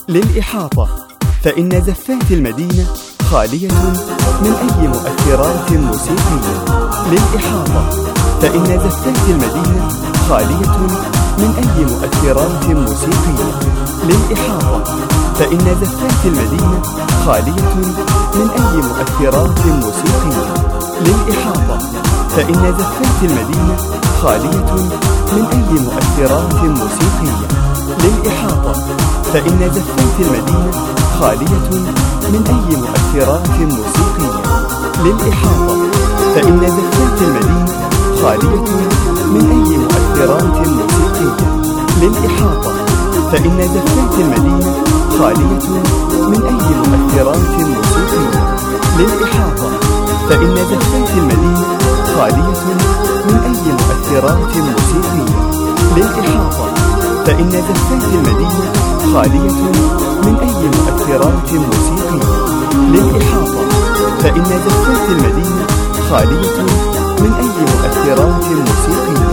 للإحاطة، فإن زفات المدينة خالية من أي مؤثرات موسيقية. للإحاطة، فإن زفات المدينة خالية من أي مؤثرات موسيقية. للإحاطة، فإن زفات المدينة خالية من أي مؤثرات موسيقية. للإحاطة، فإن زفات المدينة خالية من أي مؤثرات موسيقية. للإحاطة، فإن زفات المدينة خالية من أي مؤثرات موسيقية. للإحاطة، فإن زفات المدينة خالية من أي مؤثرات موسيقية. للإحاطة، فإن زفات المدينة خالية من أي مؤثرات موسيقية. للإحاطة، فإن زفات المدينة خالية من أي مؤثرات موسيقية. للإحاطة، فإن زفات المدينة خالية من أي مؤثرات موسيقية. للإحاطة، فإن زفات المدينة خالية من أي مؤثرات موسيقية.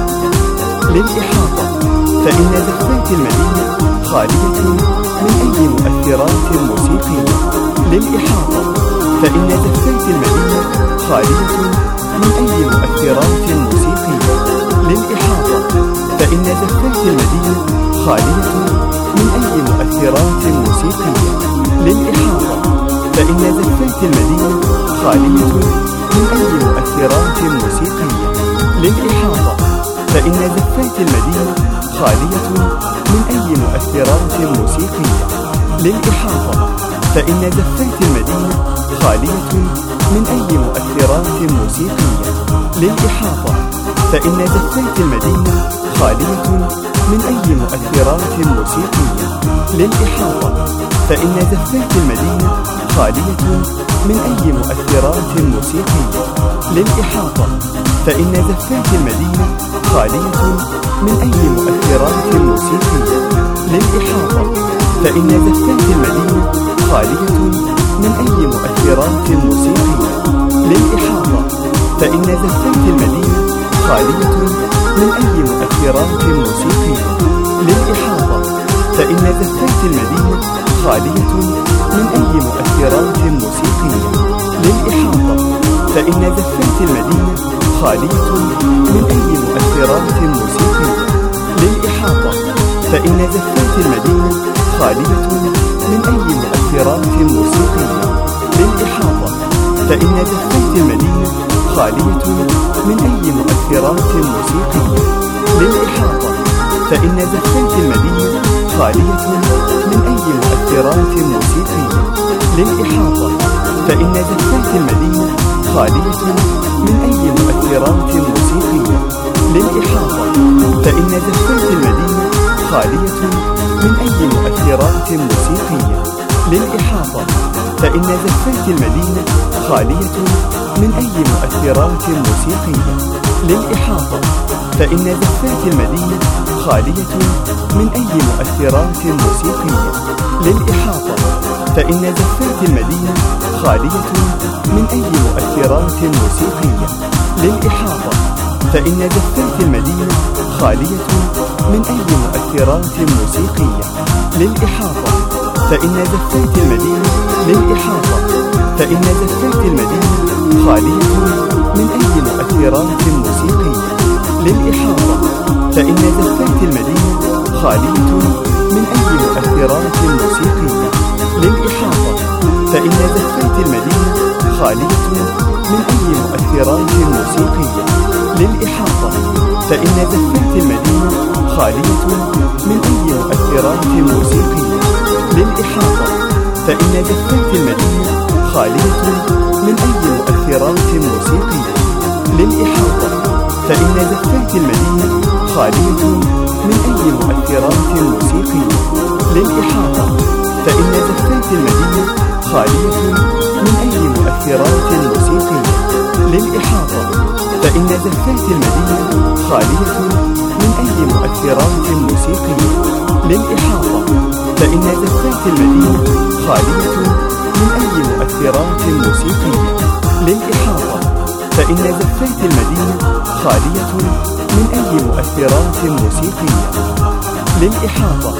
للإحاطة، فإن زفات المدينة خالية من أي مؤثرات موسيقية. للإحاطة، فإن زفات المدينة خالية من أي مؤثرات موسيقية. للإحاطة، فإن زفات المدينة خالية من أي مؤثرات موسيقية. للإحاطة، فإن زفات المدينة خالية من أي مؤثرات موسيقية. للإحاطة، فإن زفات المدينة خالية من أي مؤثرات موسيقية. للإحاطة، فإن زفات المدينة خالية من أي مؤثرات موسيقية. للإحاطة، فإن زفات المدينة خالية من أي مؤثرات موسيقية. للإحاطة، فإن زفات المدينة خالية من أي مؤثرات موسيقية. للإحاطة، فإن زفات المدينة خالية من أي مؤثرات موسيقية. للإحاطة، فإن زفات المدينة خالية من أي مؤثرات موسيقية. للإحاطة، فإن زفات المدينة خالية من أي مؤثرات موسيقية. للإحاطة، فإن زفات المدينة خالية من أي مؤثرات موسيقية. للإحاطة، فإن زفات المدينة خالية من أي مؤثرات موسيقية. للإحاطة، فإن زفات المدينة خالية من أي مؤثرات موسيقية. للإحاطة، فإن زفات المدينة خالية من أي مؤثرات موسيقية. للإحاطة، فإن زفات المدينة خالية من أي مؤثرات موسيقية. للإحاطة، فإن زفات المدينة خالية من أي مؤثرات موسيقية. للإحاطة، فإن زفات المدينة خالية من أي مؤثرات موسيقية. للإحاطة، فإن زفات المدينة خالية من أي مؤثرات موسيقية. للإحاطة، فإن زفات المدينة خالية من أي مؤثرات موسيقية. للإحاطة، فإن زفات المدينة خالية من أي مؤثرات موسيقية. للإحاطة، فإن زفات المدينة خالية من أي مؤثرات موسيقية. للإحاطة، فإن زفات المدينة للإحاطة، فإن زفات المدينة خالية من أي مؤثرات موسيقية. للإحاطة، فإن زفات المدينة خالية من أي مؤثرات موسيقية. للإحاطة، فإن زفات المدينة خالية من أي مؤثرات موسيقية. للإحاطة، فإن زفات المدينة خالية من أي مؤثرات موسيقية. للإحاطة، فإن زفات المدينة خالية من أي مؤثرات موسيقية. للإحاطة، فإن زفات المدينة خالية من أي مؤثرات موسيقية. للإحاطة، فإن زفات المدينة خالية من أي مؤثرات موسيقية. للإحاطة، فإن زفات المدينة خالية من أي مؤثرات موسيقية. للإحاطة، فإن زفات المدينة خالية من أي مؤثرات موسيقية. للإحاطة، فإن زفات المدينة خالية من أي مؤثرات موسيقية. للإحاطة،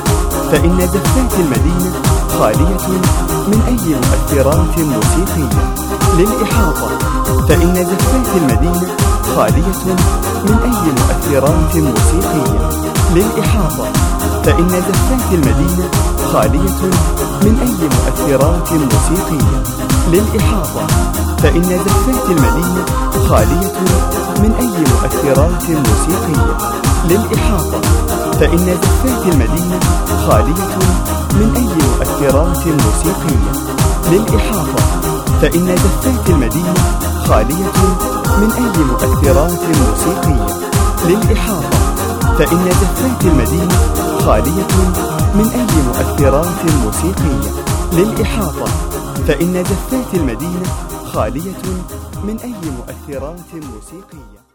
فإن زفات المدينة خالية من أي مؤثرات موسيقية. للإحاطة، فإن زفات المدينة خالية من أي مؤثرات موسيقية. للإحاطة، فإن زفات المدينة خالية من أي مؤثرات موسيقية. للإحاطة، فإن زفات المدينة خالية من أي مؤثرات موسيقية. للإحاطة، فإن زفات المدينة خالية من أي مؤثرات موسيقية. للإحاطة، فإن زفات المدينة خالية من أي مؤثرات موسيقية. للإحاطة، فإن زفات المدينة خالية من أي مؤثرات موسيقية. للإحاطة، فإن زفات المدينة خالية من أي مؤثرات موسيقية.